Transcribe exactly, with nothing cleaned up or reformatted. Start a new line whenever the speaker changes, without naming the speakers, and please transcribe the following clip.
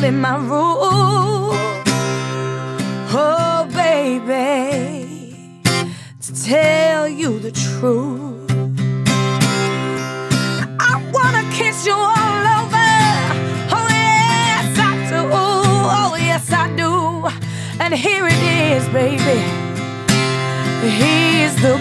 in my room. Oh, baby, to tell you the truth, I wanna kiss you all over. Oh, yes, I do. Oh, yes, I do. And here it is, baby. He's the